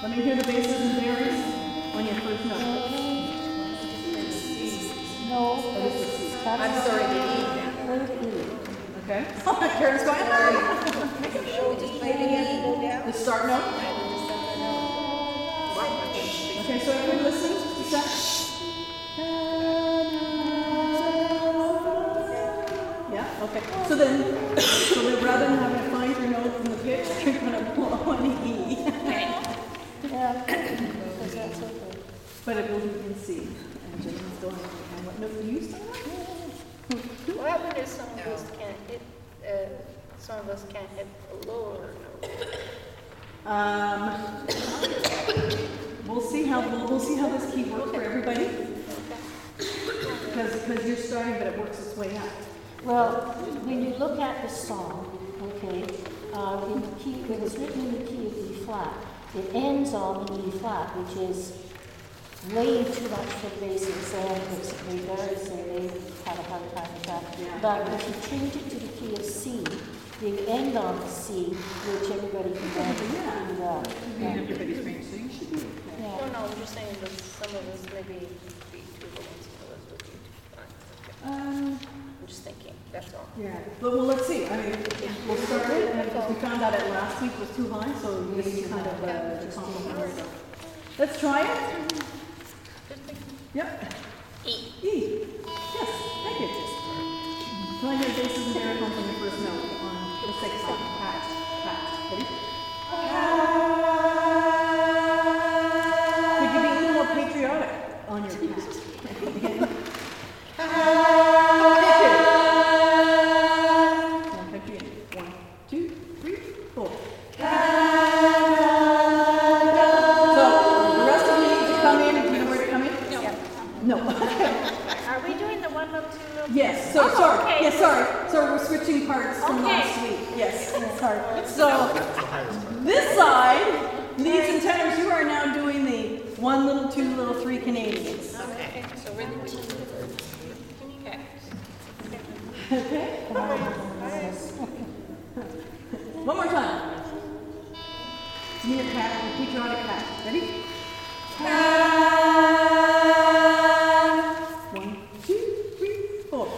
Let me hear the basses and berries on your first note. No, I'm sorry, the E. Okay. Karen's going. Just play it again and go down. The start note. Okay, so everyone listen. Set. Yeah, okay. So then rather than having to find your note from the pitch, you're going to blow on the E. yeah, because that's okay. But it will be in C. And James don't understand what note do you start on? What happens if some of us can't hit, a lower note? We'll see how this key works for everybody. Because you're starting, but it works its way up. Well, when you look at the song, okay, in the key, it was written in the key of E flat. It ends on the E flat, which is way too much for basic sound. Basically, very say they had a hard time with that. Yeah. But if you change it to the key of C, you end on the C, which everybody can do well. Everybody's trained, so you should be okay. Yeah. No, I'm just saying that some of us maybe be too low and some of us would be too fine. I'm just thinking, that's all. Yeah, but well, let's see. I mean, we'll start it, and because we found out it last week was too high, so this is kind of the compromise. So. Let's try it. Yep. E. E. Yes, thank you. Can I hear basses and baritones on the first note on the sixth step? Pat. Ready? Could you be a little more patriotic on your pat? One, two, three, four. So the rest of you need to come in. Do you know where to come in? No. Are we doing the 1 note, 2 note? Yes. So sorry. okay. Yes, sorry. So we're switching parts from last week. Yes. Sorry. So this side, leads and tenors, you are now doing the 1 little, 2 little, 3 Canadians. Okay, so we're the T. Okay. Okay. One more time. Give me your pat, your patriotic pat. Ready? Cat. 1, 2, 3, 4.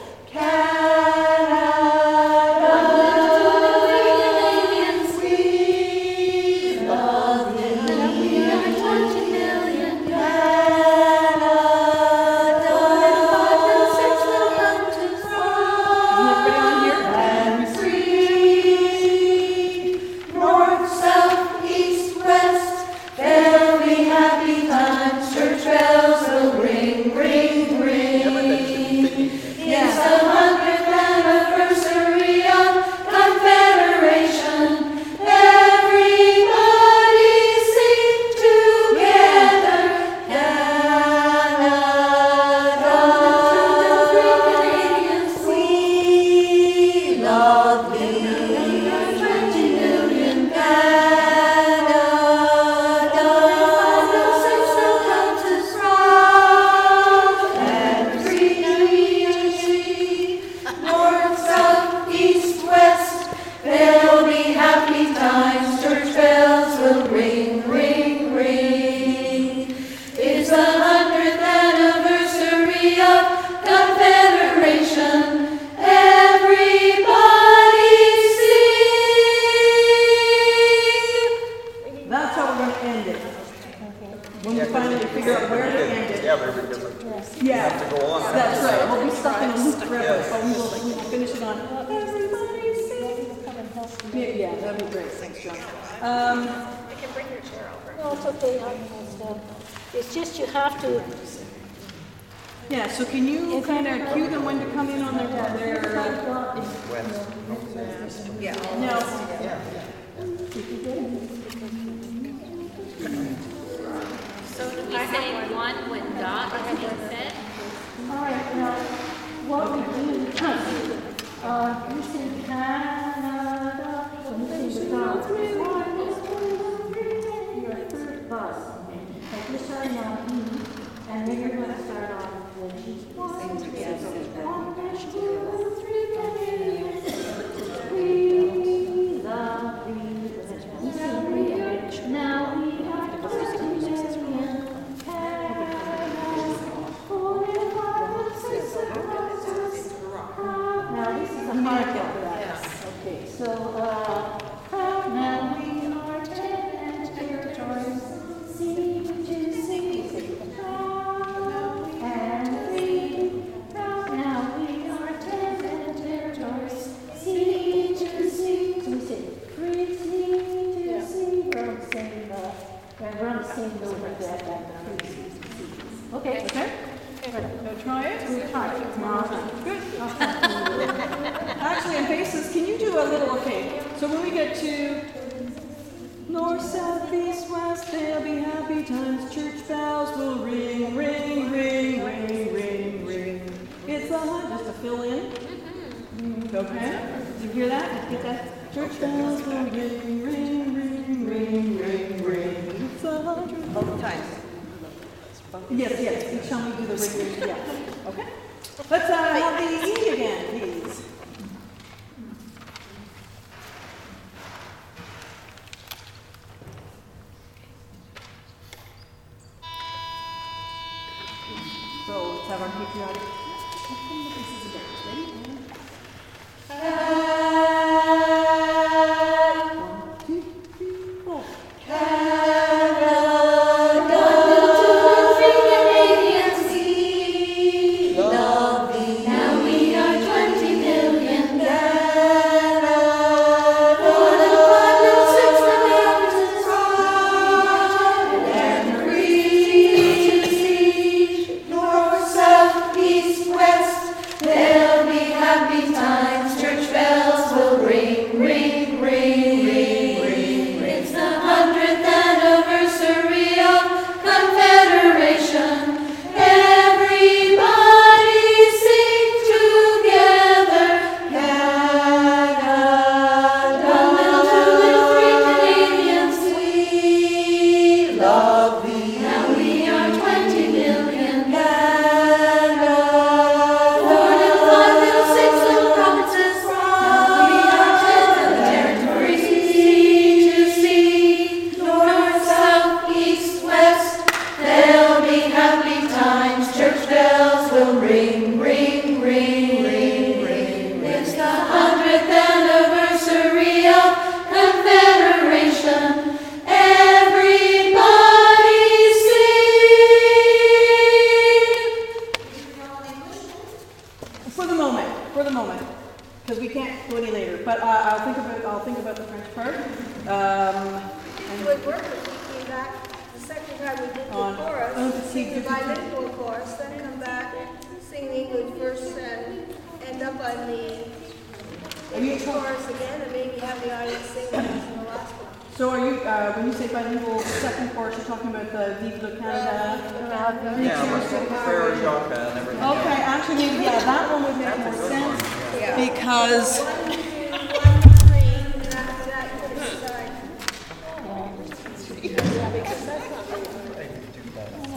Yeah, that'd be great. Thanks, John. You can bring your chair over. No, it's okay. It's just you have to. Yeah, so can you kind of cue them when to come in on their Yeah. No. So do we say 1 with dot, as you said? All right, now, what we do, you say Canada, and you say dot. Your third bus, like you're starting on E, and then you're going to start on the G. Now we have to go We're on the same note with that. Okay. Okay? So try it. We'll try it tomorrow. Good. Actually, on basis, can you do a little, okay, so when we get to north, south, east, west, there'll be happy times, church bells will ring, ring, ring, ring, ring, ring. It's just to fill in. Okay? Did you hear that? Did you get that? Church bells will ring, ring, ring, ring, ring, ring. It's 100. Both times. Yes, each time we do the ring, ring, yeah. Okay? Let's have the E again, please. So let's have our patriotic. This is again. Ready? One, two, three, four. For the moment, because we can't go any later. But I'll think about the French part. It would work if we came back the second time we did the chorus, sing the bilingual chorus, then come back, sing the English verse, and end up on the English chorus again, and maybe have the audience sing the last one. So are you, when you say bilingual second chorus, you're talking about the Vive le Canada? Yeah, like Prairie Jacques and everything. Okay, actually, maybe, yeah, that one would make more sense. Because... 1, 2, 3, and after that, you put it aside. Yeah, because that's